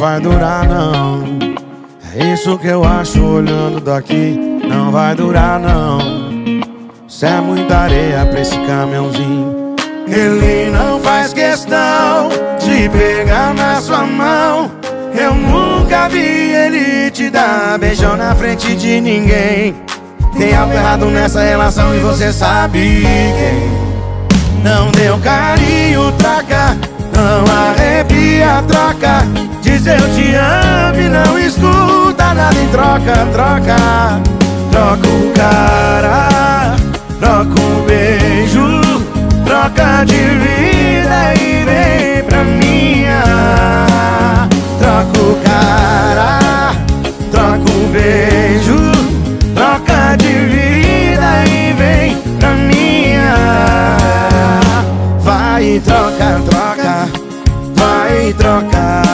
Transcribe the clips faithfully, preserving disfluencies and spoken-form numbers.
vai durar não. É isso que eu acho olhando daqui. Não vai durar não. Isso é muita areia pra esse caminhãozinho. Ele não faz questão de pegar na sua mão. Eu nunca vi ele te dar beijão na frente de ninguém. Tem algo errado nessa relação e você sabe quem. Não deu carinho, troca. Não arrepia, troca. Diz eu te amo e não escuta nada em troca, troca. Troca o cara, troca o beijo, troca de vida e vem pra minha. Troca o cara, troca o beijo, troca de vida e vem pra minha. Vai e troca, troca, vai e troca,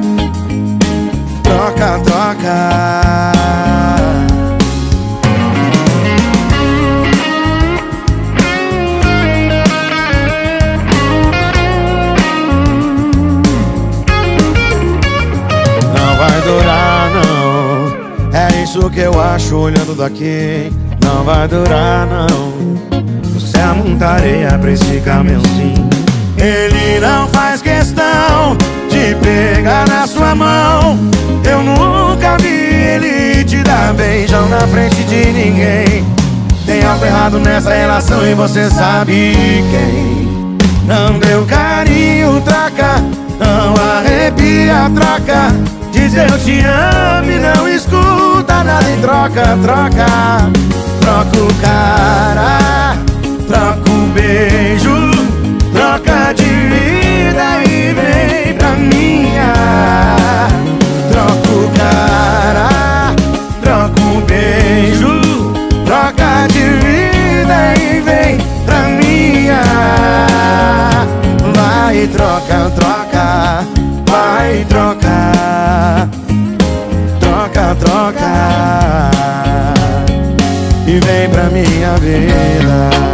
troca, troca. Isso que eu acho olhando daqui. Não vai durar não. Você é muita areia pra esse caminhãozinho. Ele não faz questão de pegar na sua mão. Eu nunca vi ele te dar beijão na frente de ninguém. Tem algo errado nessa relação e você sabe quem. Não deu carinho, troca. Não arrepia, troca. Diz eu te amo e não escuta nada em troca, troca. Troca o cara, troca o beijo, troca de vida e vem pra minha. Troca o cara, troca o beijo, troca de vida e vem pra minha. Vai troca, troca, vai troca. Troca, troca e vem pra minha vida.